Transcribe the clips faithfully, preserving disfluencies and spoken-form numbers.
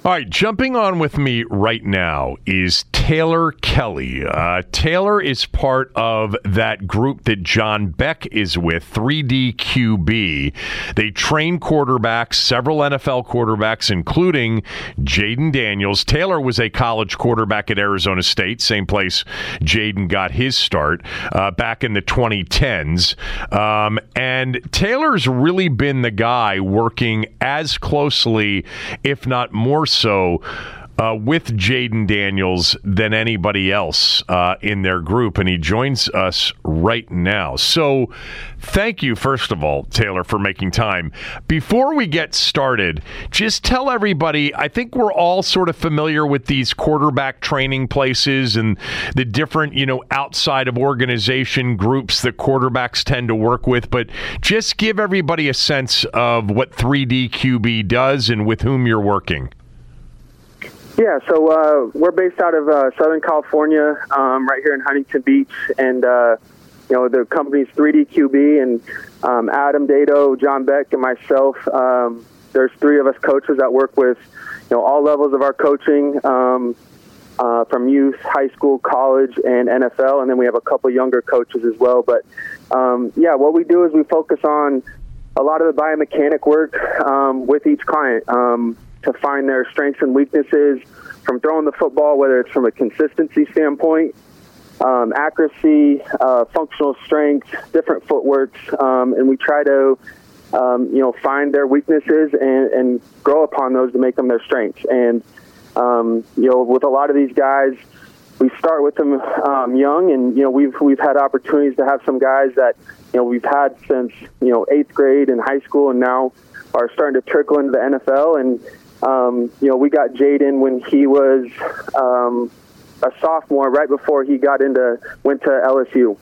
All right, jumping on with me right now is Taylor Kelly. Uh, Taylor is part of that group that John Beck is with, three D Q B. They train quarterbacks, several N F L quarterbacks, including Jayden Daniels. Taylor was a college quarterback at Arizona State, same place Jayden got his start uh, back in the twenty tens. Um, and Taylor's really been the guy working as closely, if not more so, uh, with Jayden Daniels than anybody else uh, in their group, and he joins us right now. So thank you, first of all, Taylor, for making time. Before we get started, just tell everybody, I think we're all sort of familiar with these quarterback training places and the different, you know, outside of organization groups that quarterbacks tend to work with, but just give everybody a sense of what three D Q B does and with whom you're working. Yeah, so uh, we're based out of uh, Southern California, um, right here in Huntington Beach, and uh, you know the company's three D Q B, and um, Adam Dado, John Beck, and myself. Um, there's three of us coaches that work with you know all levels of our coaching, um, uh, from youth, high school, college, and N F L, and then we have a couple younger coaches as well. But um, yeah, what we do is we focus on a lot of the biomechanic work um, with each client. Um, to find their strengths and weaknesses from throwing the football, whether it's from a consistency standpoint, um, accuracy, uh, functional strength, different footworks, um, and we try to, um, you know, find their weaknesses and, and grow upon those to make them their strengths. And, um, you know, with a lot of these guys, we start with them um, young, and, you know, we've we've had opportunities to have some guys that, you know, we've had since, you know, eighth grade in high school and now are starting to trickle into the N F L. And, Um, you know, we got Jayden when he was um, a sophomore, right before he got into went to L S U.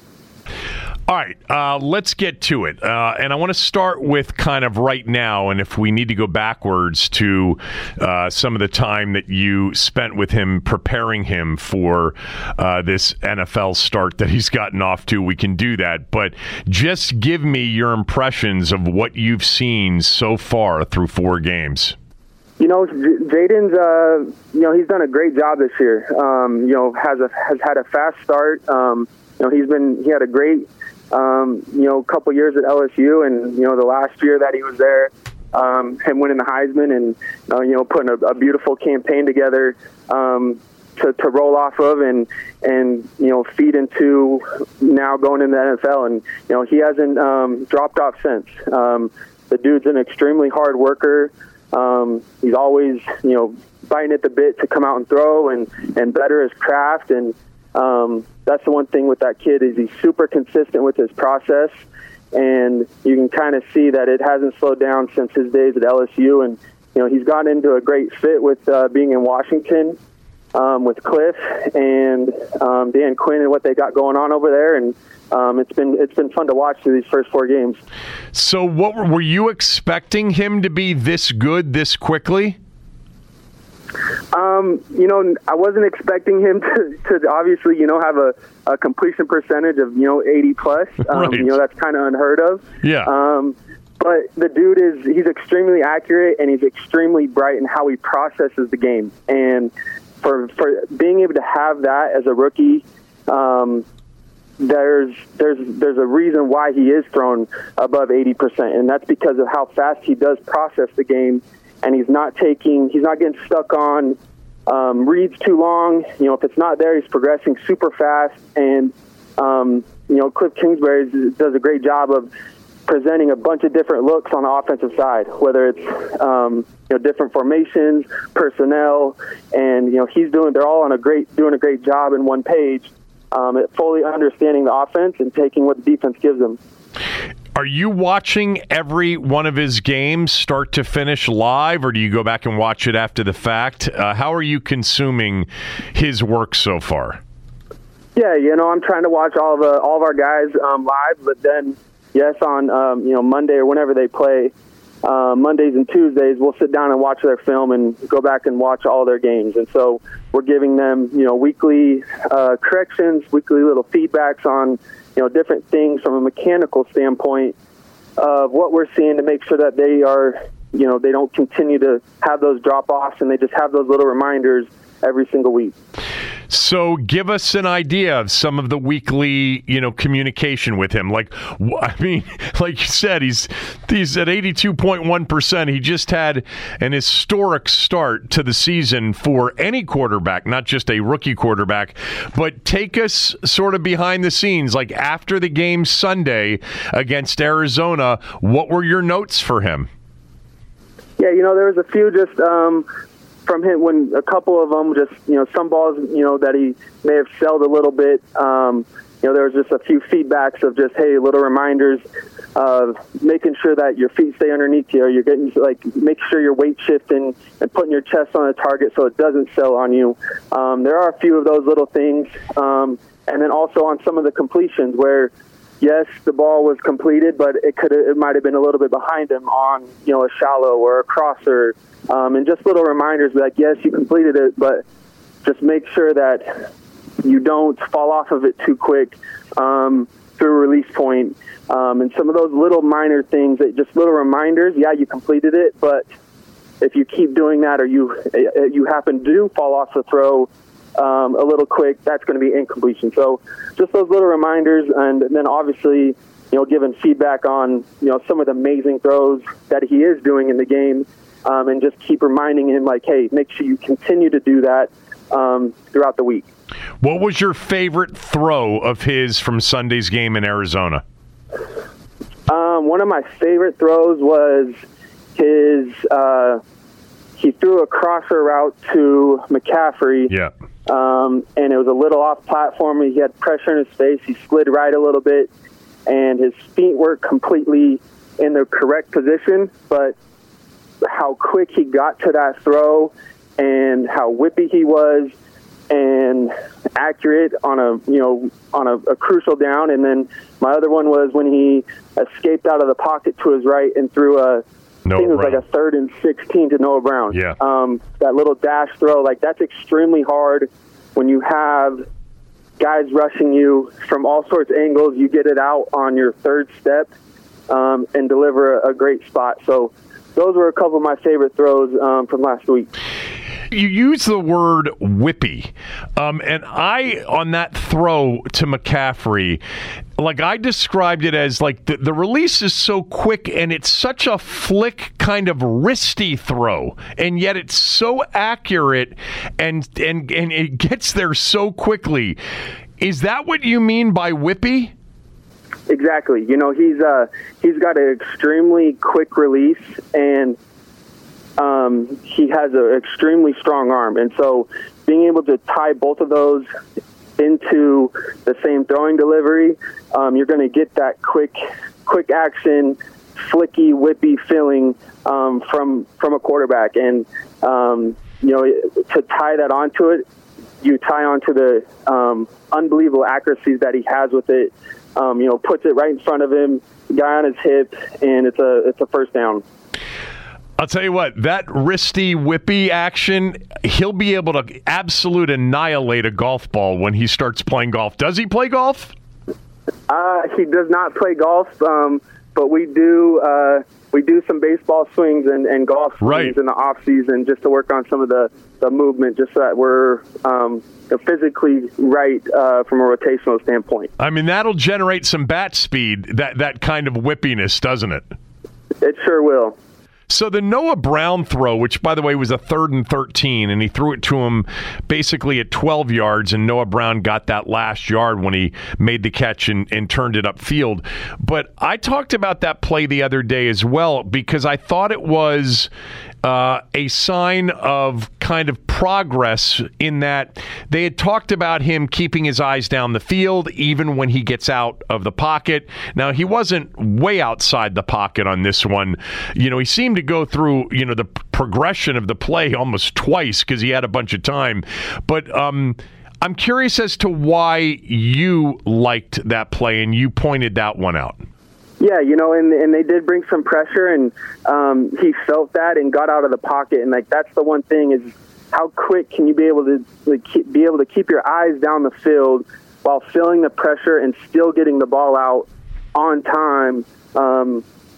All right, uh, let's get to it. Uh, and I want to start with kind of right now, and if we need to go backwards to uh, some of the time that you spent with him preparing him for uh, this N F L start that he's gotten off to, we can do that. But just give me your impressions of what you've seen so far through four games. You know, Jayden's, uh, you know, he's done a great job this year. Um, you know, has a has had a fast start. Um, you know, he's been he had a great, um, you know, couple years at L S U, and you know, the last year that he was there, um, him winning the Heisman, and uh, you know, putting a, a beautiful campaign together um, to to roll off of, and and you know, feed into now going into the N F L, and you know, he hasn't um, dropped off since. Um, the dude's an extremely hard worker. Um, he's always, you know, biting at the bit to come out and throw and, and better his craft. And um, that's the one thing with that kid is he's super consistent with his process. And you can kind of see that it hasn't slowed down since his days at L S U. And, you know, he's gotten into a great fit with uh, being in Washington um, with Cliff and um, Dan Quinn and what they got going on over there. And Um, it's been it's been fun to watch through these first four games. So, what were you expecting him to be this good this quickly? Um, you know, I wasn't expecting him to, to obviously, you know, have a, a completion percentage of you know eighty plus. Um, right. You know, that's kind of unheard of. Yeah. Um, but the dude is he's extremely accurate and he's extremely bright in how he processes the game. And for for being able to have that as a rookie. Um, There's there's there's a reason why he is thrown above eighty percent, and that's because of how fast he does process the game, and he's not taking he's not getting stuck on um, reads too long. You know, if it's not there, he's progressing super fast, and um, you know, Cliff Kingsbury does a great job of presenting a bunch of different looks on the offensive side, whether it's um, you know different formations, personnel, and you know he's doing they're all on a great doing a great job in one page. Um, at fully understanding the offense and taking what the defense gives them. Are you watching every one of his games start to finish live, or do you go back and watch it after the fact? Uh, how are you consuming his work so far? Yeah, you know, I'm trying to watch all of uh, all of our guys um, live, but then yes, on um, you know Monday or whenever they play, uh, Mondays and Tuesdays, we'll sit down and watch their film and go back and watch all their games. And so we're giving them, you know, weekly uh, corrections, weekly little feedbacks on, you know, different things from a mechanical standpoint of what we're seeing to make sure that they are, you know, they don't continue to have those drop-offs, and they just have those little reminders every single week. So give us an idea of some of the weekly, you know, communication with him. Like, I mean, like you said, he's he's at eighty-two point one percent. He just had an historic start to the season for any quarterback, not just a rookie quarterback. But take us sort of behind the scenes, like after the game Sunday against Arizona, what were your notes for him? Yeah, you know, there was a few just um, from him, when a couple of them just, you know, some balls, you know, that he may have shelled a little bit. Um, you know, there was just a few feedbacks of just, hey, little reminders of making sure that your feet stay underneath you, or you're getting, like, make sure you're weight shifting and putting your chest on the target so it doesn't sell on you. Um, there are a few of those little things. Um, and then also on some of the completions where, yes, the ball was completed, but it could it might have been a little bit behind him on, you know, a shallow or a crosser, um, and just little reminders like, yes, you completed it, but just make sure that you don't fall off of it too quick um, through a release point. Um, and some of those little minor things, that just little reminders. Yeah, you completed it, but if you keep doing that, or you you happen to fall off the throw Um, a little quick, that's going to be incompletion. So just those little reminders, and then obviously, you know, giving feedback on, you know, some of the amazing throws that he is doing in the game, um, and just keep reminding him, like, hey, make sure you continue to do that um, throughout the week. What was your favorite throw of his from Sunday's game in Arizona? Um, one of my favorite throws was his, uh, he threw a crosser route to McCaffrey. Yeah. Um, and it was a little off platform. He had pressure in his face. He slid right a little bit, and his feet weren't completely in the correct position. But how quick he got to that throw, and how whippy he was, and accurate on a you know on a, a crucial down. And then my other one was when he escaped out of the pocket to his right and threw a. Noah I think it was Brown. like a third and sixteen to Noah Brown. Yeah. Um, that little dash throw, like, that's extremely hard when you have guys rushing you from all sorts of angles. You get it out on your third step um, and deliver a, a great spot. So those were a couple of my favorite throws um, from last week. You use the word whippy, um, and I, on that throw to McCaffrey, like, I described it as, like, the, the release is so quick, and it's such a flick kind of wristy throw, and yet it's so accurate, and and and it gets there so quickly. Is that what you mean by whippy? Exactly. You know, he's uh, he's got an extremely quick release, and Um, he has an extremely strong arm, and so being able to tie both of those into the same throwing delivery, um, you're going to get that quick, quick action, flicky, whippy feeling um, from from a quarterback. And um, you know, to tie that onto it, you tie onto the um, unbelievable accuracies that he has with it. Um, you know, puts it right in front of him, guy on his hip, and it's a it's a first down. I'll tell you what, that wristy, whippy action, he'll be able to absolute annihilate a golf ball when he starts playing golf. Does he play golf? Uh, he does not play golf, um, but we do uh, we do some baseball swings and, and golf swings right. in the off season, just to work on some of the, the movement, just so that we're um, physically right uh, from a rotational standpoint. I mean, that'll generate some bat speed, that, that kind of whippiness, doesn't it? It sure will. So the Noah Brown throw, which, by the way, was a third and thirteen, and he threw it to him basically at twelve yards, and Noah Brown got that last yard when he made the catch and, and turned it upfield. But I talked about that play the other day as well, because I thought it was uh, a sign of kind of progress in that they had talked about him keeping his eyes down the field even when he gets out of the pocket. Now, he wasn't way outside the pocket on this one. You know, he seemed to go through, you know, the progression of the play almost twice because he had a bunch of time. But um, I'm curious as to why you liked that play and you pointed that one out. Yeah, you know, and and they did bring some pressure, and um, he felt that and got out of the pocket. And, like, that's the one thing is how quick can you be able to like, keep, be able to keep your eyes down the field while feeling the pressure and still getting the ball out on time. Um,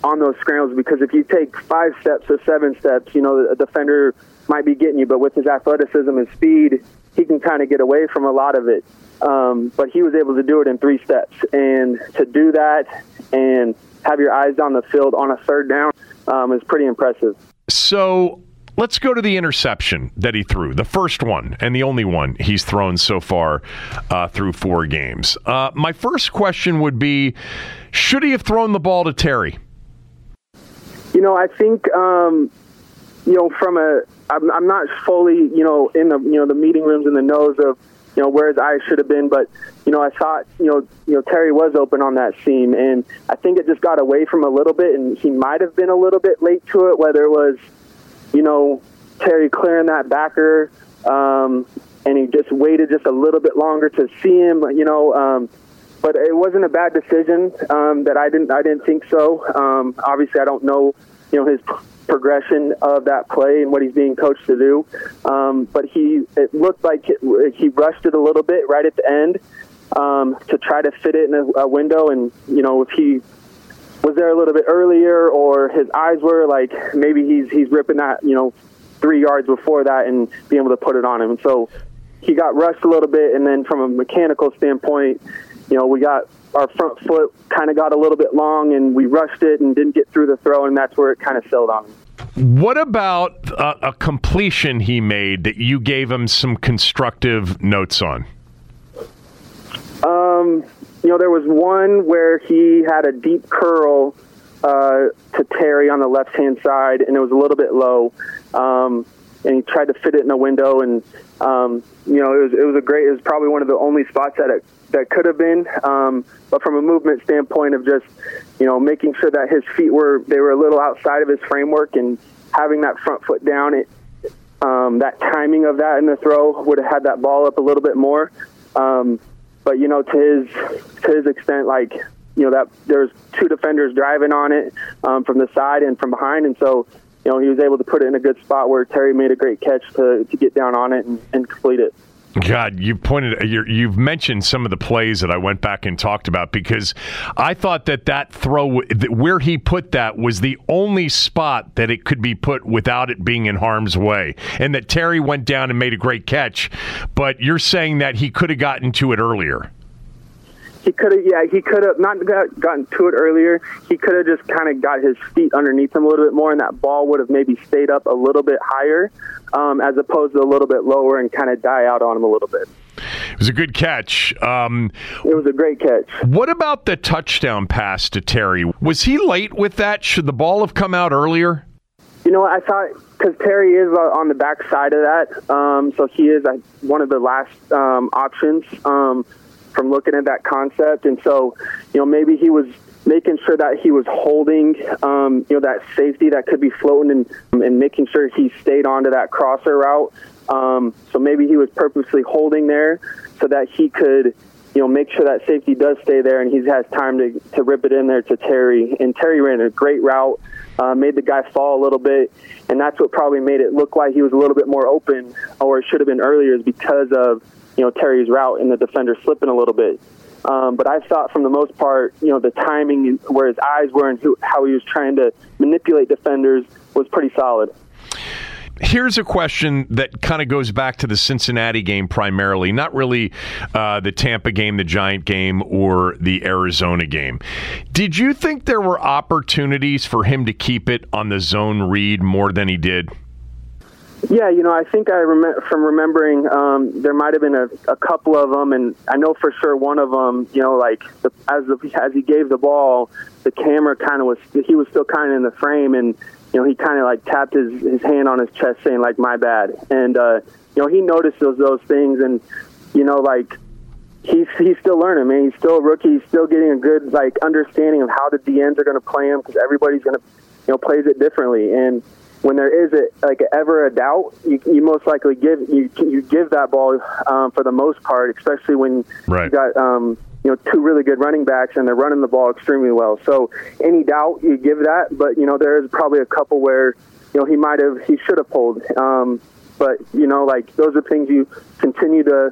on those scrambles, because if you take five steps or seven steps, you know, the defender might be getting you, but with his athleticism and speed, he can kind of get away from a lot of it. Um, but he was able to do it in three steps. And to do that and have your eyes on the field on a third down um, is pretty impressive. So let's go to the interception that he threw, the first one and the only one he's thrown so far uh, through four games. Uh, my first question would be, should he have thrown the ball to Terry? You know, I think, um, you know, from a, I'm, I'm not fully, you know, in the, you know, the meeting rooms and the nose of, you know, where his eyes should have been. But, you know, I thought, you know, you know, Terry was open on that seam. And I think it just got away from a little bit, and he might have been a little bit late to it, whether it was, you know, Terry clearing that backer, um, and he just waited just a little bit longer to see him, you know. Um, but it wasn't a bad decision um, that I didn't, I didn't think so. Um, obviously, I don't know, you know, his progression of that play and what he's being coached to do. Um, but he, it looked like it, he rushed it a little bit right at the end um, to try to fit it in a, a window. And, you know, if he was there a little bit earlier, or his eyes were like, maybe he's, he's ripping that, you know, three yards before that and being able to put it on him. And so he got rushed a little bit. And then from a mechanical standpoint, you know, we got our front foot kind of got a little bit long, and we rushed it and didn't get through the throw, and that's where it kind of sailed on him. What about a, a completion he made that you gave him some constructive notes on? Um, you know, there was one where he had a deep curl uh, to Terry on the left-hand side, and it was a little bit low. Um, and he tried to fit it in a window, and um, you know, it was it was a great. It was probably one of the only spots that it that could have been. Um, but from a movement standpoint of just, you know, making sure that his feet were they were a little outside of his framework, and having that front foot down, it um, that timing of that in the throw would have had that ball up a little bit more. Um, but you know, to his to his extent, like, you know, that there's two defenders driving on it um, from the side and from behind, and so, you know, he was able to put it in a good spot where Terry made a great catch to, to get down on it and, and complete it. God, you pointed, you're, you've mentioned some of the plays that I went back and talked about, because I thought that that throw, where he put that, was the only spot that it could be put without it being in harm's way, and that Terry went down and made a great catch. But you're saying that he could have gotten to it earlier. He could have, yeah, he could have not got, gotten to it earlier. He could have just kind of got his feet underneath him a little bit more, and that ball would have maybe stayed up a little bit higher, um, as opposed to a little bit lower and kind of die out on him a little bit. It was a good catch. Um, it was a great catch. What about the touchdown pass to Terry? Was he late with that? Should the ball have come out earlier? You know, I thought, because Terry is on the back side of that, um, so he is one of the last um, options um, from looking at that concept. And so, you know, maybe he was making sure that he was holding, um, you know, that safety that could be floating, and, and making sure he stayed onto that crosser route. Um, so maybe he was purposely holding there so that he could, you know, make sure that safety does stay there, and he has time to, to rip it in there to Terry. And Terry ran a great route, uh, made the guy fall a little bit, and that's what probably made it look like he was a little bit more open, or it should have been earlier, is because of, you know, Terry's route and the defender slipping a little bit. Um, but I thought, from the most part, you know, the timing, where his eyes were, and who, how he was trying to manipulate defenders, was pretty solid. Here's a question that kind of goes back to the Cincinnati game primarily, not really uh, the Tampa game, the Giant game, or the Arizona game. Did you think there were opportunities for him to keep it on the zone read more than he did? Yeah, you know, I think I rem- from remembering, um, there might have been a, a couple of them, and I know for sure one of them, you know, like the, as the, as he gave the ball, the camera kind of was, he was still kind of in the frame, and, you know, he kind of like tapped his, his hand on his chest saying, like, my bad. And, uh, you know, he noticed those, those things, and, you know, like, he's he's still learning, man. He's still a rookie. He's still getting a good, like, understanding of how the D Ns are going to play him, because everybody's going to, you know, plays it differently. And when there is a, like ever a doubt, you, you most likely give you you give that ball um, for the most part, especially when right. you got um, you know two really good running backs and they're running the ball extremely well. So any doubt, you give that. But you know there is probably a couple where you know he might have he should have pulled. Um, but you know like those are things you continue to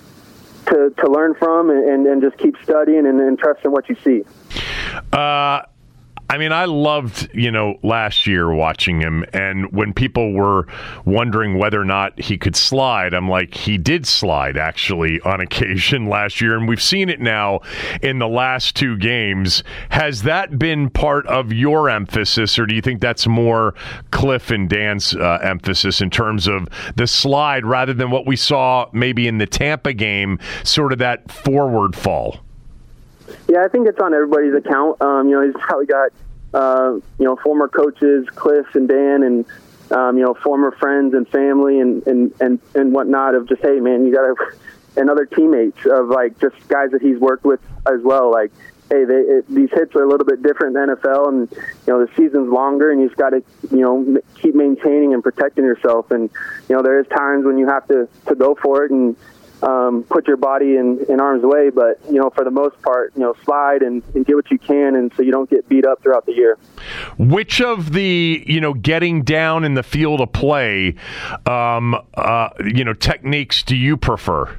to, to learn from and, and, and just keep studying and, and trusting what you see. Uh I mean, I loved, you know, last year watching him, and when people were wondering whether or not he could slide, I'm like, he did slide, actually, on occasion last year, and we've seen it now in the last two games. Has that been part of your emphasis, or do you think that's more Cliff and Dan's uh, emphasis in terms of the slide rather than what we saw maybe in the Tampa game, sort of that forward fall? Yeah, I think it's on everybody's account. Um, you know, he's probably got, uh, you know, former coaches, Cliff and Dan, and, um, you know, former friends and family and, and, and, and whatnot of just, hey, man, you got to, and other teammates of, like, just guys that he's worked with as well. Like, hey, they, it, these hits are a little bit different in the N F L, and, you know, the season's longer, and you just got to, you know, keep maintaining and protecting yourself. And, you know, there is times when you have to, to go for it and, Um, put your body in, in harm's way, but, you know, for the most part, you know, slide and, and get what you can, and so you don't get beat up throughout the year. Which of the, you know, getting down in the field of play, um, uh, you know, techniques do you prefer?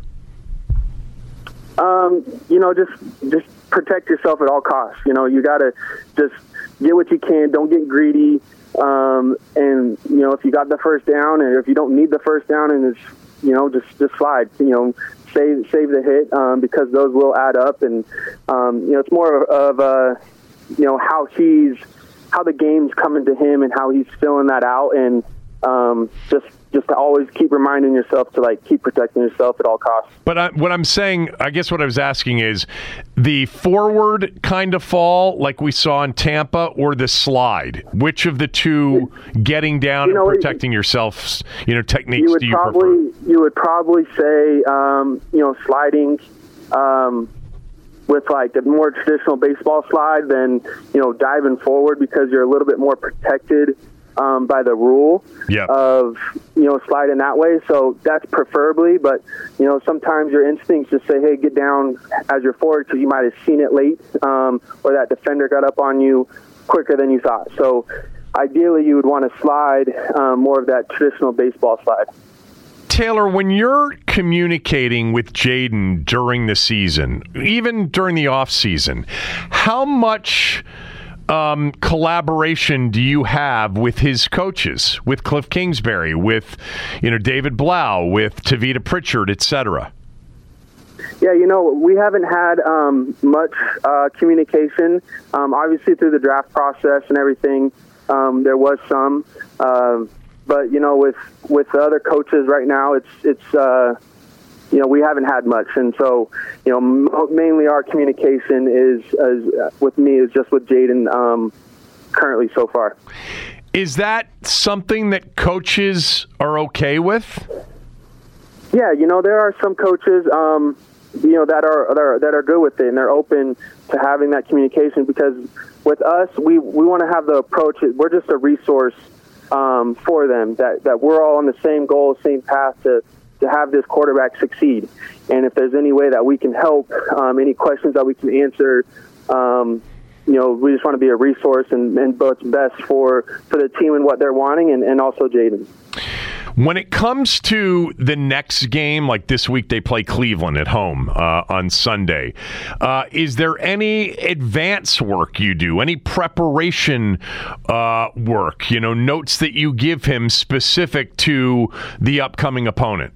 Um, you know, just just protect yourself at all costs. You know, you got to just get what you can. Don't get greedy. Um, and, you know, if you got the first down, and if you don't need the first down, and it's, you know, just, just slide, you know, save, save the hit, um, because those will add up. And, um, you know, it's more of, of uh, you know, how he's, how the game's coming to him and how he's filling that out. And, um, just, just to always keep reminding yourself to, like, keep protecting yourself at all costs. But I, what I'm saying, I guess what I was asking is the forward kind of fall like we saw in Tampa, or the slide? Which of the two getting down you know, and protecting it, yourself, you know, techniques you do you probably, prefer? You would probably say, um, you know, sliding um, with, like, the more traditional baseball slide than, you know, diving forward, because you're a little bit more protected Um, by the rule yep. of, you know, sliding that way. So that's preferably, but, you know, sometimes your instincts just say, hey, get down as you're forward, because you might have seen it late, um, or that defender got up on you quicker than you thought. So ideally you would want to slide um, more of that traditional baseball slide. Taylor, when you're communicating with Jaden during the season, even during the off season, how much Um, collaboration do you have with his coaches, with Cliff Kingsbury, with, you know, David Blau, with Tavita Pritchard, et cetera? Yeah, you know, we haven't had um, much uh, communication. Um, obviously, through the draft process and everything, um, there was some. Uh, but, you know, with with the other coaches right now, it's it's. Uh, You know, we haven't had much, and so, you know, m- mainly our communication is, is uh, with me is just with Jaden um, currently so far. Is that something that coaches are okay with? Yeah, you know, there are some coaches, um, you know, that are, that are that are good with it, and they're open to having that communication, because with us, we we want to have the approach. We're just a resource um, for them. That that we're all on the same goal, same path to. to have this quarterback succeed. And if there's any way that we can help, um, any questions that we can answer, um, you know, we just want to be a resource and, and what's best for, for the team and what they're wanting, and, and also Jaden. When it comes to the next game, like this week they play Cleveland at home uh, on Sunday, uh, is there any advance work you do, any preparation uh, work, you know, notes that you give him specific to the upcoming opponent?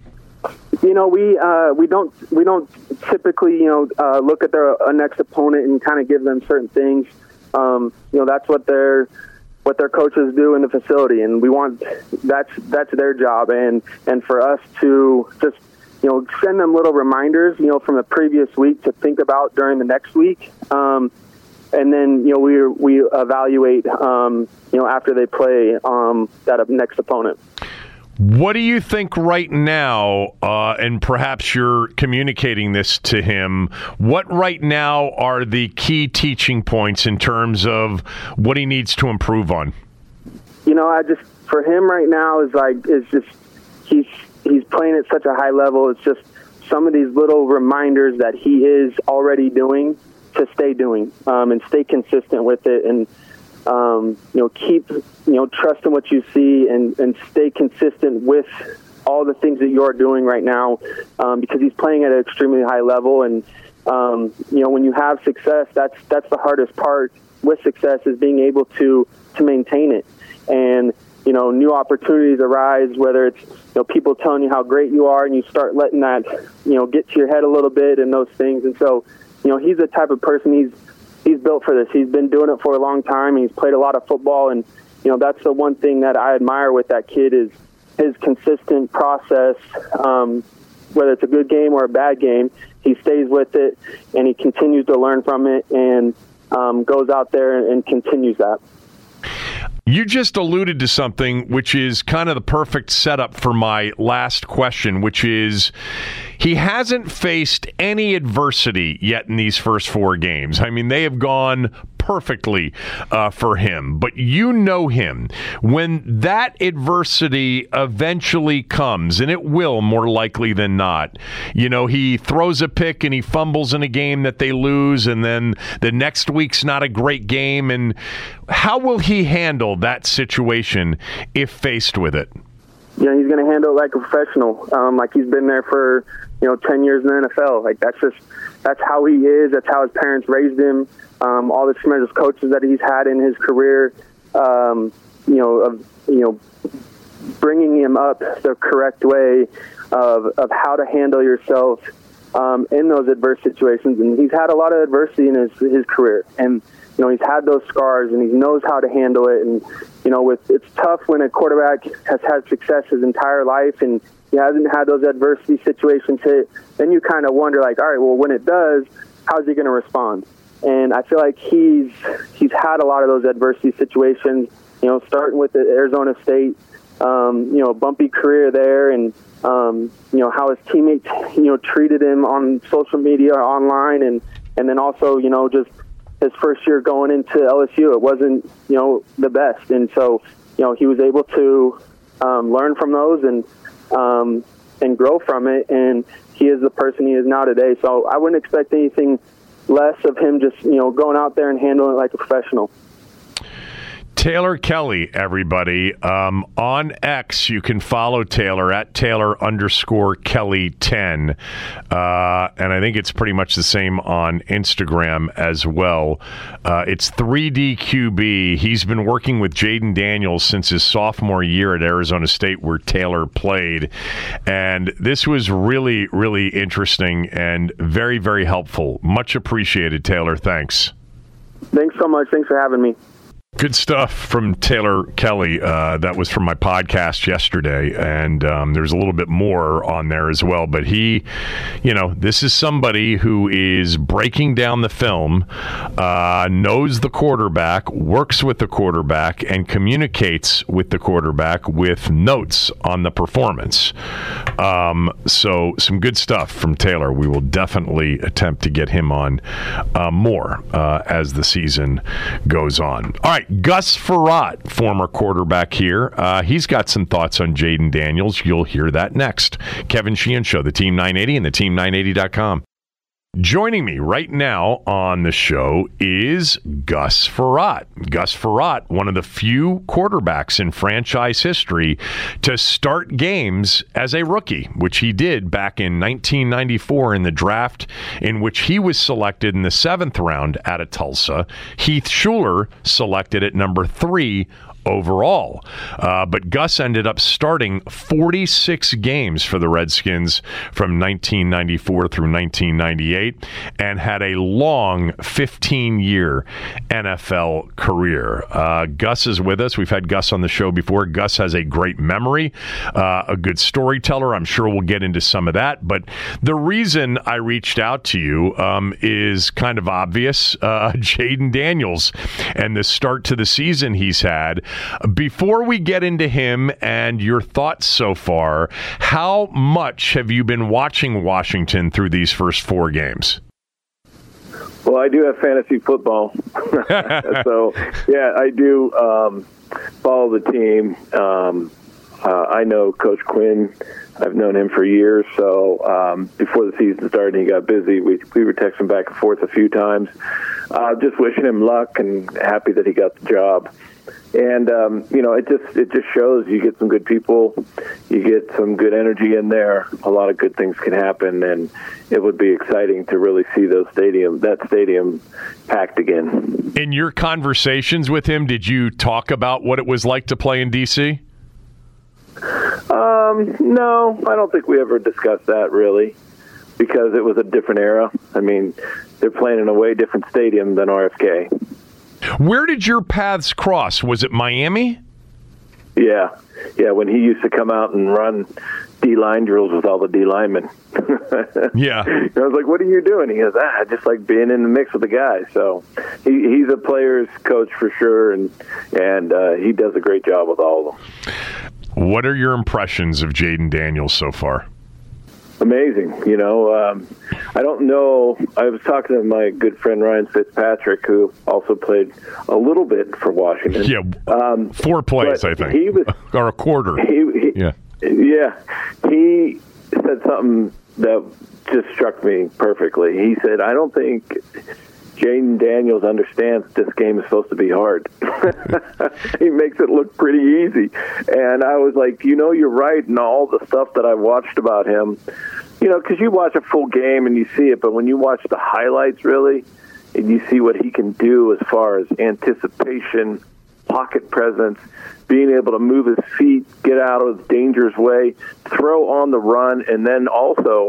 You know, we uh, we don't we don't typically, you know, uh, look at their uh, next opponent and kind of give them certain things. Um, you know, that's what they're what their coaches do in the facility, and we want that's that's their job, and and for us to just, you know, send them little reminders, you know, from the previous week to think about during the next week, um, and then, you know, we we evaluate, um, you know, after they play um, that next opponent. What do you think right now, uh, and perhaps you're communicating this to him, what right now are the key teaching points in terms of what he needs to improve on? You know, I just, for him right now, is like, is just, he's, he's playing at such a high level. It's just some of these little reminders that he is already doing to stay doing, um, and stay consistent with it. And, Um, you know, keep, you know, trust in what you see, and, and stay consistent with all the things that you're doing right now, um, because he's playing at an extremely high level. And, um, you know, when you have success, that's that's the hardest part, with success is being able to to maintain it. And you know, new opportunities arise, whether it's, you know, people telling you how great you are and you start letting that, you know, get to your head a little bit and those things. And so, you know, he's the type of person, he's he's built for this. He's been doing it for a long time. He's played a lot of football. And, you know, that's the one thing that I admire with that kid is his consistent process, um, whether it's a good game or a bad game. He stays with it and he continues to learn from it and um, goes out there and continues that. You just alluded to something which is kind of the perfect setup for my last question, which is he hasn't faced any adversity yet in these first four games. I mean, they have gone perfectly uh, for him, but you know him. When that adversity eventually comes, and it will more likely than not, you know, he throws a pick and he fumbles in a game that they lose, and then the next week's not a great game. And how will he handle that situation if faced with it? Yeah, he's going to handle it like a professional, um, like he's been there for, you know, ten years in the N F L. Like, that's just, that's how he is. That's how his parents raised him. Um, all the tremendous coaches that he's had in his career, um, you know, of, you know, bringing him up the correct way of, of how to handle yourself um, in those adverse situations. And he's had a lot of adversity in his, his career. And, you know, he's had those scars and he knows how to handle it. And, you know, with it's tough when a quarterback has had success his entire life and he hasn't had those adversity situations hit. Then you kind of wonder, like, all right, well, when it does, how's he going to respond? And I feel like he's he's had a lot of those adversity situations, you know, starting with the Arizona State, um, you know, bumpy career there, and, um, you know, how his teammates, you know, treated him on social media or online, and, and then also, you know, just his first year going into L S U, it wasn't, you know, the best. And so, you know, he was able to um, learn from those and um, and grow from it, and he is the person he is now today. So I wouldn't expect anything less of him just, you know, going out there and handling it like a professional. Taylor Kelly, everybody. Um, on X, you can follow Taylor at Taylor underscore Kelly ten. Uh, and I think it's pretty much the same on Instagram as well. Uh, it's three D Q B. He's been working with Jaden Daniels since his sophomore year at Arizona State, where Taylor played. And this was really, really interesting and very, very helpful. Much appreciated, Taylor. Thanks. Thanks so much. Thanks for having me. Good stuff from Taylor Kelly. Uh, that was from my podcast yesterday, and um, there's a little bit more on there as well. But he, you know, this is somebody who is breaking down the film, uh, knows the quarterback, works with the quarterback, and communicates with the quarterback with notes on the performance. Um, so some good stuff from Taylor. We will definitely attempt to get him on uh, more uh, as the season goes on. All right. Gus Frerotte, former quarterback here. Uh, he's got some thoughts on Jaden Daniels. You'll hear that next. Kevin Sheehan Show, the Team nine eighty and the team nine eighty dot com. Joining me right now on the show is Gus Frerotte. Gus Frerotte, one of the few quarterbacks in franchise history to start games as a rookie, which he did back in nineteen ninety-four in the draft, in which he was selected in the seventh round out of Tulsa. Heath Schuler selected at number three overall. Uh, but Gus ended up starting forty-six games for the Redskins from nineteen ninety-four through nineteen ninety-eight and had a long fifteen-year N F L career. Uh, Gus is with us. We've had Gus on the show before. Gus has a great memory, uh, a good storyteller. I'm sure we'll get into some of that. But the reason I reached out to you um, is kind of obvious. Uh, Jaden Daniels and the start to the season he's had. Before we get into him and your thoughts so far, how much have you been watching Washington through these first four games? Well, I do have fantasy football. So, yeah, I do um, follow the team. Um, uh, I know Coach Quinn. I've known him for years. So um, before the season started and he got busy, we, we were texting back and forth a few times. Uh, just wishing him luck and happy that he got the job. And, um, you know, it just it just shows you get some good people, you get some good energy in there, a lot of good things can happen, and it would be exciting to really see those stadium, that stadium packed again. In your conversations with him, did you talk about what it was like to play in D C? Um, no, I don't think we ever discussed that, really, because it was a different era. I mean, they're playing in a way different stadium than R F K. Where did your paths cross? Was it Miami? Yeah. Yeah, when he used to come out and run D-line drills with all the D-linemen. Yeah. I was like, what are you doing? He goes, ah, I just like being in the mix with the guys. So he, he's a player's coach for sure, and, and uh, he does a great job with all of them. What are your impressions of Jayden Daniels so far? Amazing. You know, um, I don't know. I was talking to my good friend Ryan Fitzpatrick, who also played a little bit for Washington. Yeah, um, four plays, I think. He was, or a quarter. He, he, yeah. Yeah. He said something that just struck me perfectly. He said, I don't think Jayden Daniels understands this game is supposed to be hard. He makes it look pretty easy. And I was like, you know, you're right in all the stuff that I watched about him. You know, because you watch a full game and you see it, but when you watch the highlights, really, and you see what he can do as far as anticipation, pocket presence, being able to move his feet, get out of danger's way, throw on the run, and then also,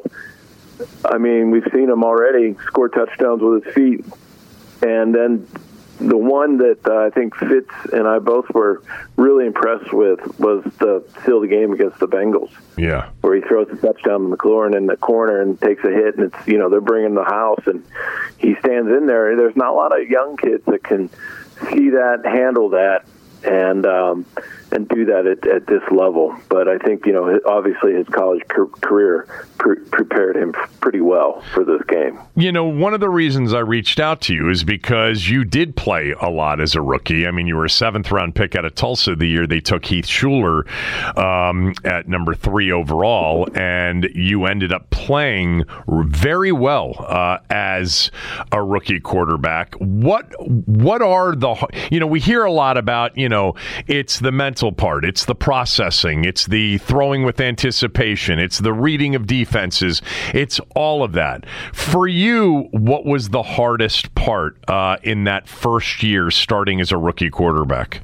I mean, we've seen him already score touchdowns with his feet. And then the one that uh, I think Fitz and I both were really impressed with was the seal the game against the Bengals. Yeah. Where he throws a touchdown to McLaurin in the corner and takes a hit, and it's, you know, they're bringing the house, and he stands in there. There's not a lot of young kids that can see that, handle that, and um, and do that at, at this level. But I think, you know, obviously his college career pre- prepared him pretty well for this game. You know, one of the reasons I reached out to you is because you did play a lot as a rookie. I mean, you were a seventh round pick out of Tulsa the year they took Heath Shuler um, at number three overall, and you ended up playing very well uh, as a rookie quarterback. What what are the, you know, we hear a lot about, you know, it's the mental part, it's the processing, it's the throwing with anticipation, it's the reading of defenses, it's all of that. For you, what was the hardest part uh, in that first year starting as a rookie quarterback?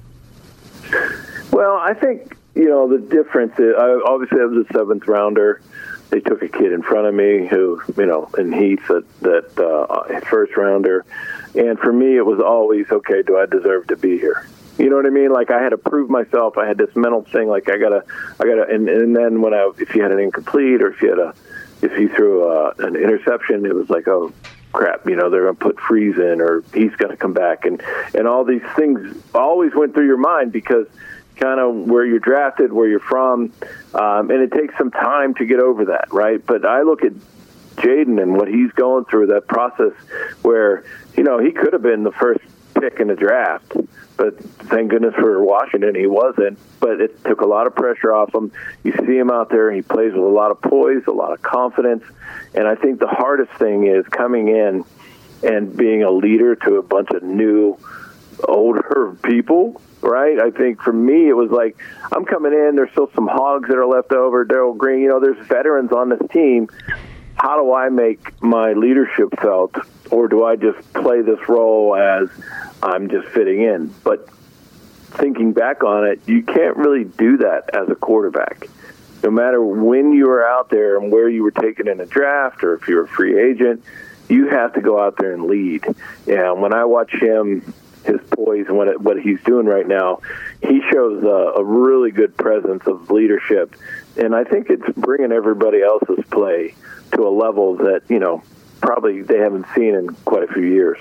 Well, I think, you know, the difference is, I, obviously I was a seventh rounder. They took a kid in front of me who, you know, in Heath, that, that uh, first rounder. And for me, it was always, okay, do I deserve to be here? You know what I mean? Like, I had to prove myself. I had this mental thing, like I gotta, I gotta, and, and then when I, if you had an incomplete, or if you had a, if you threw a, an interception, it was like, oh crap, you know, they're gonna put Freeze in, or he's gonna come back, and and all these things always went through your mind, because kind of where you're drafted, where you're from, um, and it takes some time to get over that, right? But I look at Jayden and what he's going through, that process where, you know, he could have been the first pick in the draft, but thank goodness for Washington he wasn't. But it took a lot of pressure off him. You see him out there, he plays with a lot of poise, a lot of confidence, and I think the hardest thing is coming in and being a leader to a bunch of new, older people, right? I think for me it was like, I'm coming in, there's still some hogs that are left over, Darrell Green, you know, there's veterans on this team. How do I make my leadership felt, or do I just play this role as I'm just fitting in? But thinking back on it, you can't really do that as a quarterback. No matter when you were out there and where you were taken in a draft, or if you're a free agent, you have to go out there and lead. And when I watch him, his poise and what what he's doing right now, he shows a, a really good presence of leadership. And I think it's bringing everybody else's play to a level that, you know, probably they haven't seen in quite a few years.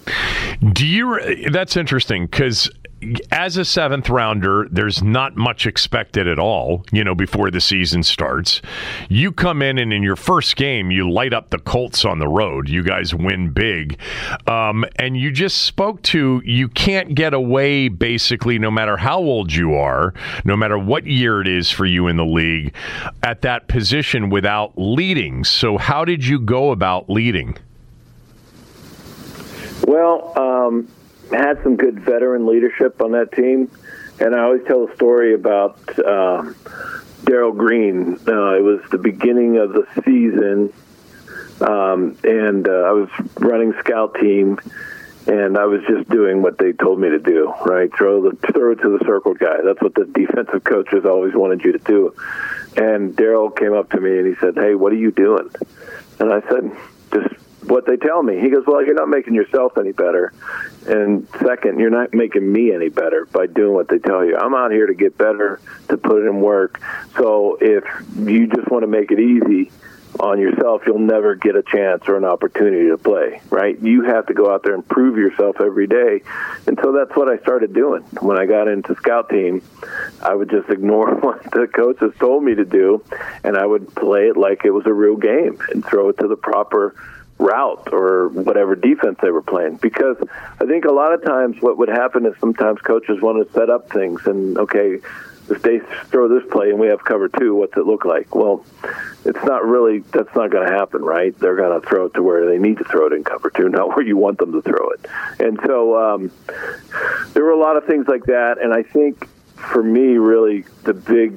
Do you? That's interesting, because as a seventh rounder, there's not much expected at all, you know, before the season starts. You come in, and in your first game, you light up the Colts on the road. You guys win big. Um, and you just spoke to, you can't get away, basically, no matter how old you are, no matter what year it is for you in the league, at that position without leading. So how did you go about leading? Well, um, had some good veteran leadership on that team. And I always tell a story about uh, Darrell Green. Uh, it was the beginning of the season, um, and uh, I was running scout team, and I was just doing what they told me to do, right? Throw the throw it to the circled guy. That's what the defensive coaches always wanted you to do. And Darrell came up to me, and he said, "Hey, what are you doing?" And I said, "Just what they tell me." He goes, "Well, you're not making yourself any better. And second, you're not making me any better by doing what they tell you. I'm out here to get better, to put in work. So if you just want to make it easy on yourself, you'll never get a chance or an opportunity to play, right? You have to go out there and prove yourself every day." And so that's what I started doing. When I got into scout team, I would just ignore what the coaches told me to do, and I would play it like it was a real game and throw it to the proper route or whatever defense they were playing. Because I think a lot of times what would happen is sometimes coaches want to set up things and, okay, if they throw this play and we have cover two, what's it look like? Well, it's not really, that's not going to happen, right? They're going to throw it to where they need to throw it in cover two, not where you want them to throw it. And so um, there were a lot of things like that. And I think for me, really, the big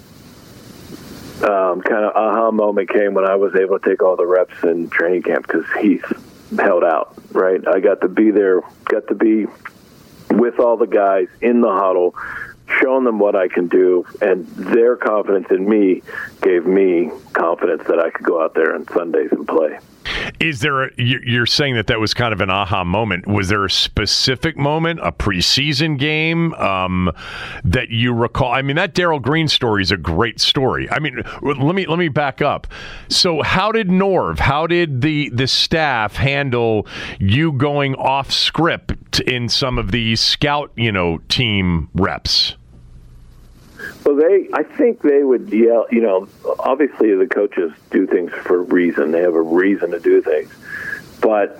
Um, kind of aha moment came when I was able to take all the reps in training camp because Heath held out, right? I got to be there, got to be with all the guys in the huddle, showing them what I can do, and their confidence in me gave me confidence that I could go out there on Sundays and play. Is there a, you're saying that that was kind of an aha moment. Was there a specific moment, a preseason game um, that you recall? I mean, that Darrell Green story is a great story. I mean, let me let me back up. So how did Norv, how did the, the staff handle you going off script in some of these scout, you know, team reps? Well, they, I think they would yell, you know, obviously the coaches do things for a reason. They have a reason to do things. But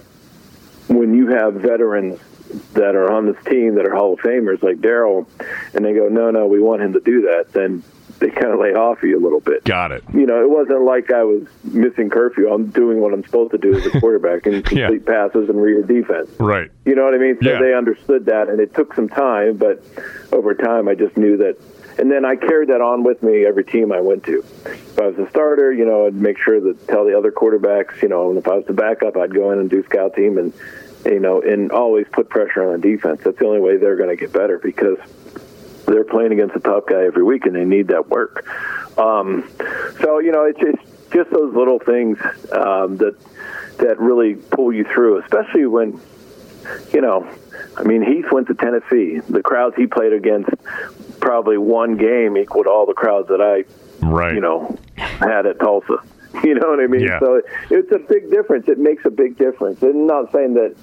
when you have veterans that are on this team that are Hall of Famers like Darrell, and they go, no, no, we want him to do that, then they kind of lay off you a little bit. Got it. You know, it wasn't like I was missing curfew. I'm doing what I'm supposed to do as a quarterback and complete yeah. passes and read defense. Right. You know what I mean? So yeah. they understood that, and it took some time, but over time I just knew that. And then I carried that on with me every team I went to. If I was a starter, you know, I'd make sure to tell the other quarterbacks, you know, and if I was the backup, I'd go in and do scout team and, you know, and always put pressure on the defense. That's the only way they're going to get better because they're playing against a tough guy every week and they need that work. Um, so, you know, it's just, just those little things um, that that really pull you through, especially when, you know, I mean, Heath went to Tennessee. The crowds he played against, probably one game equaled all the crowds that I, right. you know, had at Tulsa. You know what I mean? Yeah. So it's a big difference. It makes a big difference. I'm not saying that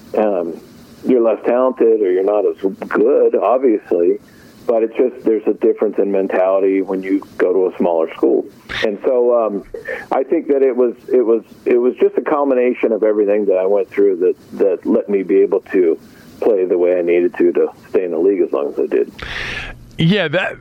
um, you're less talented or you're not as good, obviously, but it's just there's a difference in mentality when you go to a smaller school. And so um, I think that it was it was it was just a combination of everything that I went through that that let me be able to play the way I needed to to stay in the league as long as I did. Yeah, that.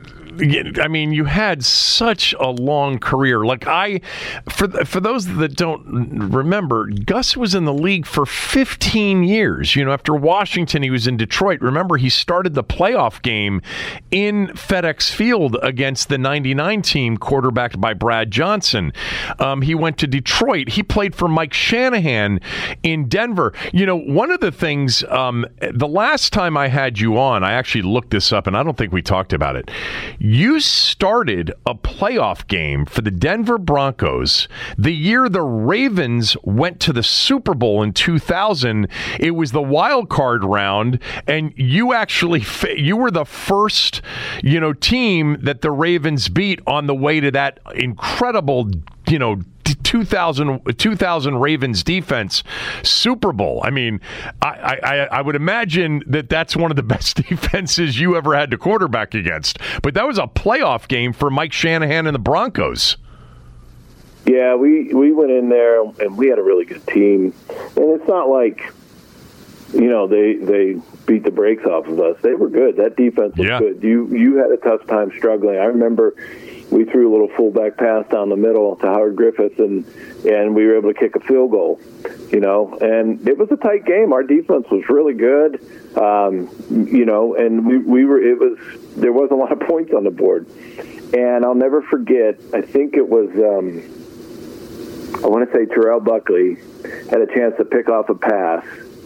I mean, you had such a long career. Like I, for for those that don't remember, Gus was in the league for fifteen years. You know, after Washington, he was in Detroit. Remember, he started the playoff game in FedEx Field against the ninety-nine team, quarterbacked by Brad Johnson. Um, he went to Detroit. He played for Mike Shanahan in Denver. You know, one of the things, um, the last time I had you on, I actually looked this up, and I don't think we talked about it. You started a playoff game for the Denver Broncos the year the Ravens went to the Super Bowl in two thousand. It was the wild card round, and you actually you were the first, you know, team that the Ravens beat on the way to that incredible, you know, two thousand, two thousand Ravens defense Super Bowl. I mean, I, I, I would imagine that that's one of the best defenses you ever had to quarterback against. But that was a playoff game for Mike Shanahan and the Broncos. Yeah, we, we went in there, and we had a really good team. And it's not like, you know, they they beat the brakes off of us. They were good. That defense was yeah. good. You you had a tough time struggling. I remember we threw a little fullback pass down the middle to Howard Griffith, and, and we were able to kick a field goal. you know, and it was a tight game. Our defense was really good, um, you know, and we, we were, it was, there wasn't a lot of points on the board. And I'll never forget, I think it was, um, I want to say Terrell Buckley had a chance to pick off a pass.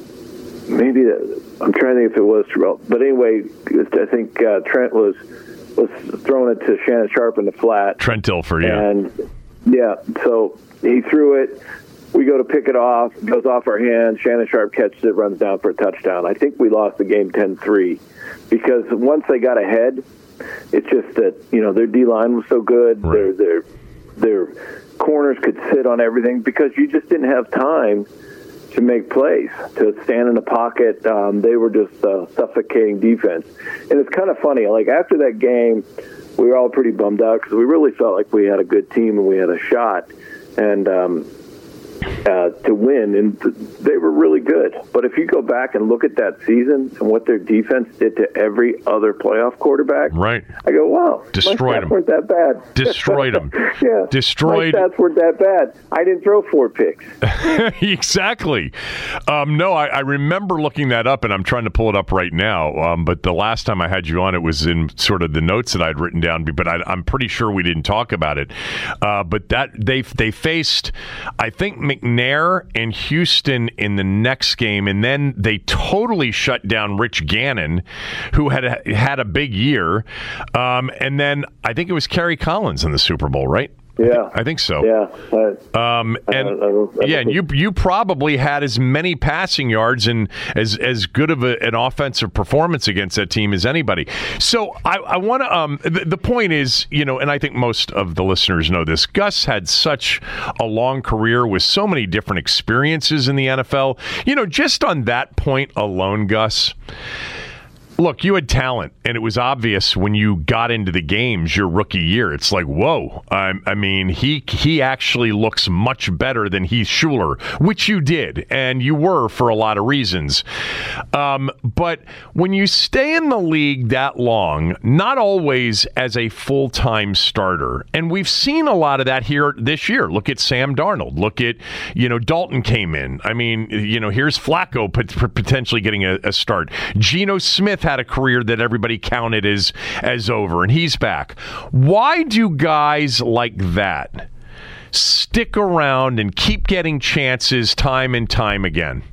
Maybe, the, I'm trying to think if it was Terrell. But anyway, I think uh, Trent was was throwing it to Shannon Sharpe in the flat. Trent Dilfer, yeah. And, yeah, so he threw it. We go to pick it off. It goes off our hands. Shannon Sharpe catches it, runs down for a touchdown. I think we lost the game ten three because once they got ahead, it's just that, you know, their D-line was so good. Right. Their, their, their corners could sit on everything because you just didn't have time to make plays, to stand in the pocket. Um, they were just uh, suffocating defense. And it's kind of funny. Like, after that game, we were all pretty bummed out because we really felt like we had a good team and we had a shot and um, uh, to win. And th- they were really good. But if you go back and look at that season and what their defense did to every other playoff quarterback, right? I go, wow, destroyed my stats them. weren't that bad. Destroyed them. yeah, destroyed. My stats weren't that bad. I didn't throw four picks. Exactly. Um, no, I, I remember looking that up, and I'm trying to pull it up right now. Um, but the last time I had you on, it was in sort of the notes that I'd written down. But I, I'm pretty sure we didn't talk about it. Uh, but that they they faced, I think, McNair and Houston in the next game, and then they totally shut down Rich Gannon, who had a, had a big year. Um, and then I think it was Kerry Collins in the Super Bowl, right? Yeah, I think, I think so. Yeah, um, and I don't, I don't, I yeah, and you you probably had as many passing yards and as as good of a, an offensive performance against that team as anybody. So I, I want to. Um, the, the point is, you know, and I think most of the listeners know this. Gus had such a long career with so many different experiences in the N F L. You know, just on that point alone, Gus. Look, you had talent, and it was obvious when you got into the games your rookie year. It's like, whoa. I, I mean, he he actually looks much better than Heath Shuler, which you did, and you were for a lot of reasons. Um, but when you stay in the league that long, not always as a full-time starter, and we've seen a lot of that here this year. Look at Sam Darnold. Look at, you know, Dalton came in. I mean, you know, here's Flacco potentially getting a, a start. Geno Smith had a career that everybody counted as as over, and he's back. Why do guys like that stick around and keep getting chances time and time again?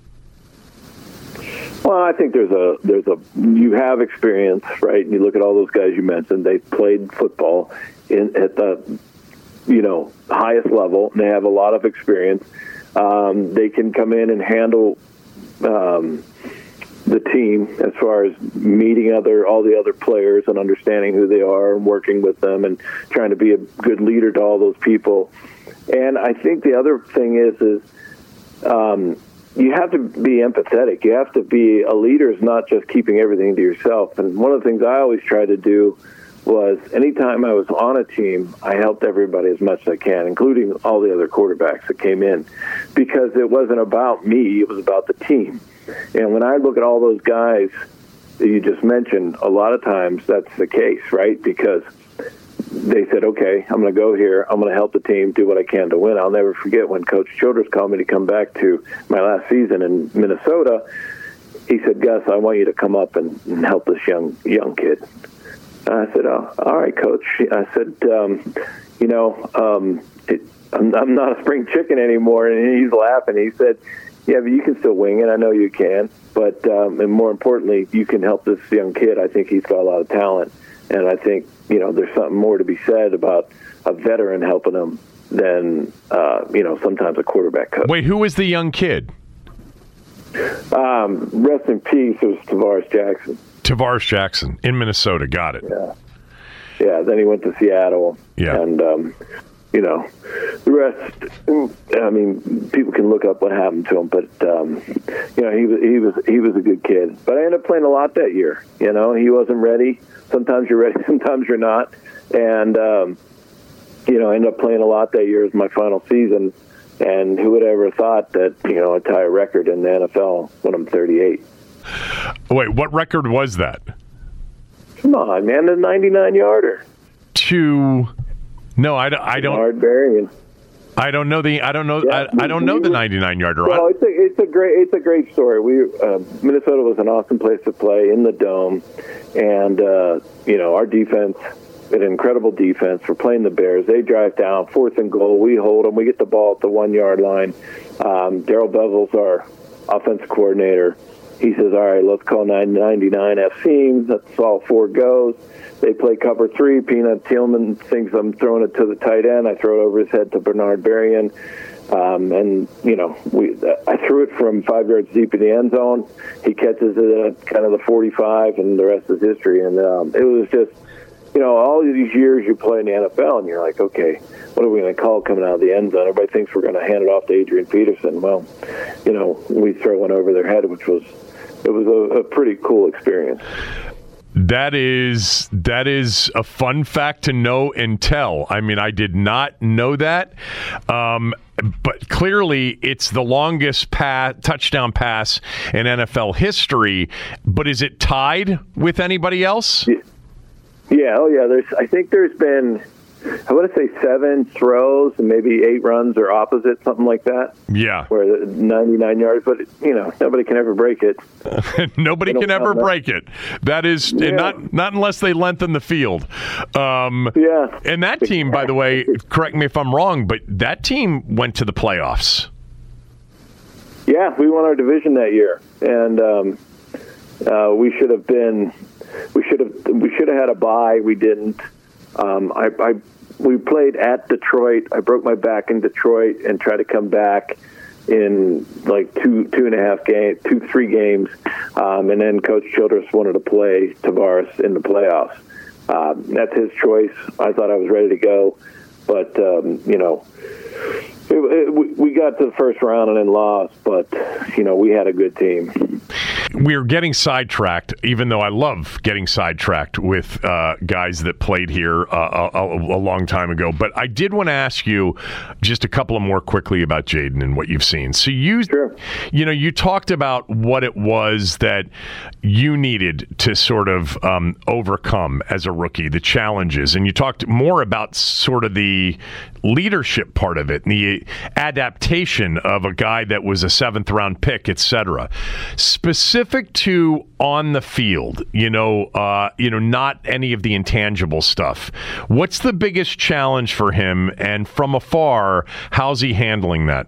Well, I think there's a there's a you have experience, right? And you look at all those guys you mentioned. They played football in at the you know highest level. And they have a lot of experience. Um, they can come in and handle Um, the team as far as meeting other all the other players and understanding who they are and working with them and trying to be a good leader to all those people. And I think the other thing is is um, you have to be empathetic. You have to be a leader is not just keeping everything to yourself. And one of the things I always try to do was anytime I was on a team, I helped everybody as much as I can, including all the other quarterbacks that came in, because it wasn't about me, it was about the team. And when I look at all those guys that you just mentioned, a lot of times that's the case, right? Because they said, okay, I'm going to go here. I'm going to help the team do what I can to win. I'll never forget when Coach Childress called me to come back to my last season in Minnesota. He said, Gus, I want you to come up and, and help this young young kid. I said, oh, all right, Coach. I said, um, you know, um, it, I'm, I'm not a spring chicken anymore. And he's laughing. He said, yeah, but you can still wing it. I know you can. But, um, and more importantly, you can help this young kid. I think he's got a lot of talent. And I think, you know, there's something more to be said about a veteran helping him than, uh, you know, sometimes a quarterback coach. Wait, who was the young kid? Um, rest in peace, it was Tavares Jackson. Tavares Jackson in Minnesota. Got it. Yeah. Yeah, then he went to Seattle. Yeah. And, um, you know, the rest, I mean, people can look up what happened to him, but, um, you know, he was, he was, he was a good kid. But I ended up playing a lot that year. You know, he wasn't ready. Sometimes you're ready, sometimes you're not. And, um, you know, I ended up playing a lot that year as my final season. And who would ever thought that, you know, I'd tie a record in the N F L when I'm thirty-eight. Wait, what record was that? Come on, man, the ninety-nine yarder. To, no, I, I don't. Bernard Berrigan. I don't know the I don't know Yeah, I, I don't know the ninety-nine yarder. Well, it's a it's a great it's a great story. We uh, Minnesota was an awesome place to play in the Dome, and uh, you know our defense, an incredible defense. We're playing the Bears. They drive down, fourth and goal. We hold them. We get the ball at the one yard line. Um, Darrell Bevel's our offensive coordinator. He says, "All right, let's call nine ninety-nine F seams. That's all four goes." They play cover three. Peanut Tillman thinks I'm throwing it to the tight end. I throw it over his head to Bernard Berrien. Um, and, you know, we I threw it from five yards deep in the end zone. He catches it at kind of the forty-five, and the rest is history. And um, it was just, you know, all of these years you play in the N F L, and you're like, okay, what are we going to call coming out of the end zone? Everybody thinks we're going to hand it off to Adrian Peterson. Well, you know, we throw one over their head, which was, it was a, a pretty cool experience. That is that is a fun fact to know and tell. I mean, I did not know that, um, but clearly it's the longest pass, touchdown pass in N F L history. But is it tied with anybody else? Yeah, yeah oh yeah. There's I think there's been I want to say seven throws and maybe eight runs or opposite, something like that. Yeah. Where the ninety-nine yards, but, you know, nobody can ever break it. Nobody can ever break it. That is, yeah. not not unless they lengthen the field. Um, yeah. And that team, by the way, correct me if I'm wrong, but that team went to the playoffs. Yeah, we won our division that year. And um, uh, we should have been, we should have, we should have had a bye. We didn't. Um, I, I we played at Detroit. I broke my back in Detroit and tried to come back in like two two and a half games, two three games, um, and then Coach Childress wanted to play Tavares in the playoffs. Uh, that's his choice. I thought I was ready to go, but um, you know, it, it, we, we got to the first round and then lost. But you know, we had a good team. We're getting sidetracked, even though I love getting sidetracked with uh, guys that played here uh, a, a long time ago. But I did want to ask you just a couple of more quickly about Jayden and what you've seen. So you, sure. you know, you talked about what it was that you needed to sort of um, overcome as a rookie, the challenges, and you talked more about sort of the leadership part of it, and the adaptation of a guy that was a seventh round pick, et cetera. Specific to on the field, you know, uh, you know, not any of the intangible stuff. What's the biggest challenge for him? And from afar, how's he handling that?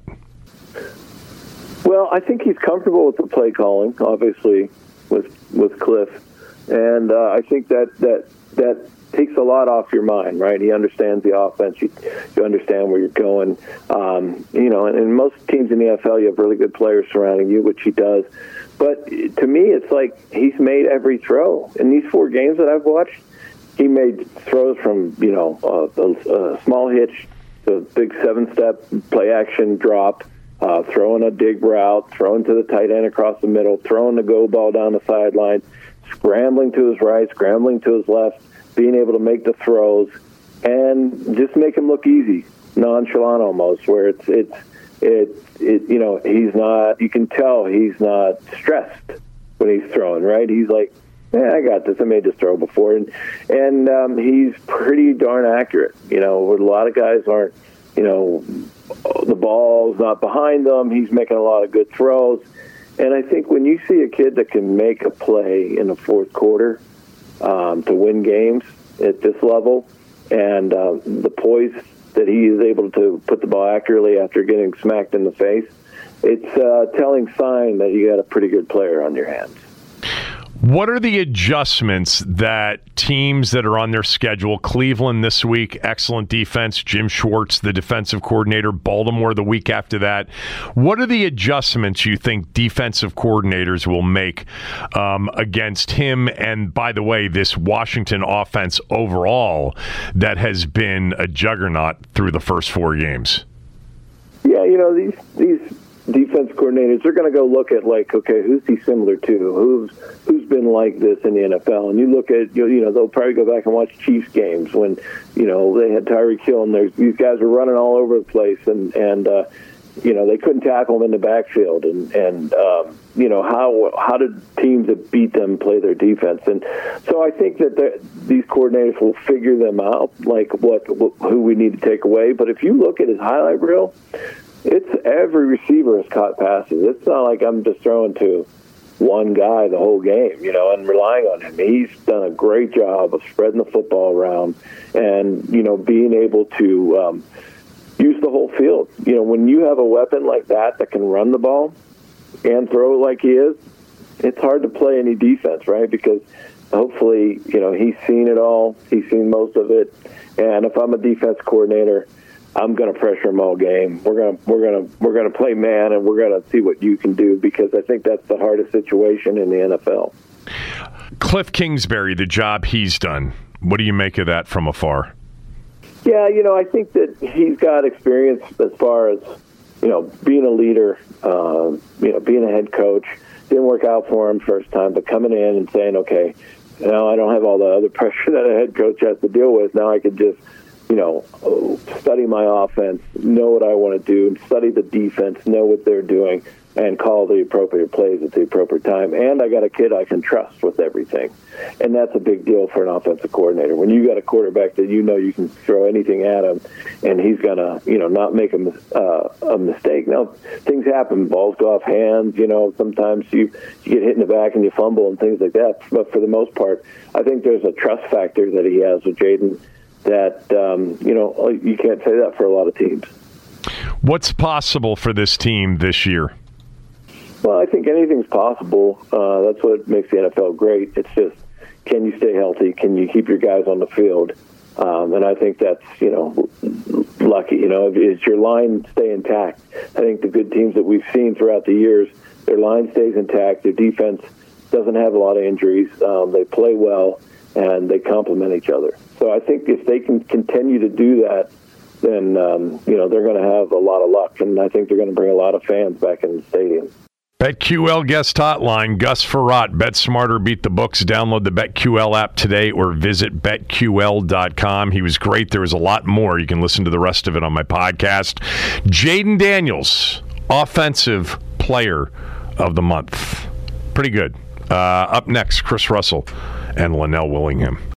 Well, I think he's comfortable with the play calling, obviously, with with Cliff, and uh, I think that that that. takes a lot off your mind, right? He understands the offense. You, you understand where you're going. Um, you know, and in most teams in the N F L, you have really good players surrounding you, which he does. But to me, it's like he's made every throw. In these four games that I've watched, he made throws from, you know, a, a, a small hitch to a big seven-step play-action drop, uh, throwing a dig route, throwing to the tight end across the middle, throwing the go ball down the sideline, scrambling to his right, scrambling to his left, being able to make the throws and just make him look easy, nonchalant almost, where it's it's it it you know he's not. You can tell he's not stressed when he's throwing. Right? He's like, yeah, I got this. I made this throw before, and and um, he's pretty darn accurate. You know, a lot of guys aren't. You know, the ball's not behind them. He's making a lot of good throws, and I think when you see a kid that can make a play in the fourth quarter. Um, to win games at this level, and uh, the poise that he is able to put the ball accurately after getting smacked in the face, it's a telling sign that you got a pretty good player on your hands. What are the adjustments that teams that are on their schedule? Cleveland this week, excellent defense. Jim Schwartz, the defensive coordinator. Baltimore the week after that. What are the adjustments you think defensive coordinators will make um, against him? And by the way, this Washington offense overall that has been a juggernaut through the first four games. Yeah, you know, these these defense coordinators, they're going to go look at, like, okay, who's he similar to? Who's who's been like this in the N F L? And you look at, you know, they'll probably go back and watch Chiefs games when, you know, they had Tyreek Hill and there's, these guys were running all over the place. And, and uh, You know, they couldn't tackle them in the backfield, and and um, you know how how did teams that beat them play their defense? And so I think that these coordinators will figure them out, like what, what who we need to take away. But if you look at his highlight reel, it's every receiver has caught passes. It's not like I'm just throwing to one guy the whole game, you know, and relying on him. He's done a great job of spreading the football around and, you know, being able to um, use the whole field. You know, when you have a weapon like that that can run the ball and throw it like he is, it's hard to play any defense, right? Because hopefully, you know, he's seen it all. He's seen most of it. And if I'm a defense coordinator, I'm going to pressure them all game. We're going to we're going to we're going to play man, and we're going to see what you can do, because I think that's the hardest situation in the N F L. Cliff Kingsbury, the job he's done. What do you make of that from afar? Yeah, you know, I think that he's got experience as far as, you know, being a leader, uh, you know, being a head coach. Didn't work out for him first time, but coming in and saying, okay, you know, I don't have all the other pressure that a head coach has to deal with. Now I can just, you know, study my offense, know what I want to do, study the defense, know what they're doing, and call the appropriate plays at the appropriate time. And I got a kid I can trust with everything. And that's a big deal for an offensive coordinator. When you got a quarterback that you know you can throw anything at him, and he's going to, you know, not make a, uh, a mistake. Now, things happen. Balls go off hands. You know, sometimes you, you get hit in the back and you fumble and things like that. But for the most part, I think there's a trust factor that he has with Jayden that, um, you know, you can't say that for a lot of teams. What's possible for this team this year? Well, I think anything's possible. Uh, that's what makes the N F L great. It's just, can you stay healthy? Can you keep your guys on the field? Um, and I think that's, you know, lucky. You know, is your line stay intact? I think the good teams that we've seen throughout the years, their line stays intact. Their defense doesn't have a lot of injuries. Um, they play well, and they complement each other. So I think if they can continue to do that, then, um, you know, they're going to have a lot of luck. And I think they're going to bring a lot of fans back in the stadium. BetQL guest hotline, Gus Frerotte. Bet smarter, beat the books. Download the BetQL app today or visit bet Q L dot com. He was great. There was a lot more. You can listen to the rest of it on my podcast. Jayden Daniels, Offensive Player of the Month. Pretty good. Uh, up next, Chris Russell and Linnell Willingham.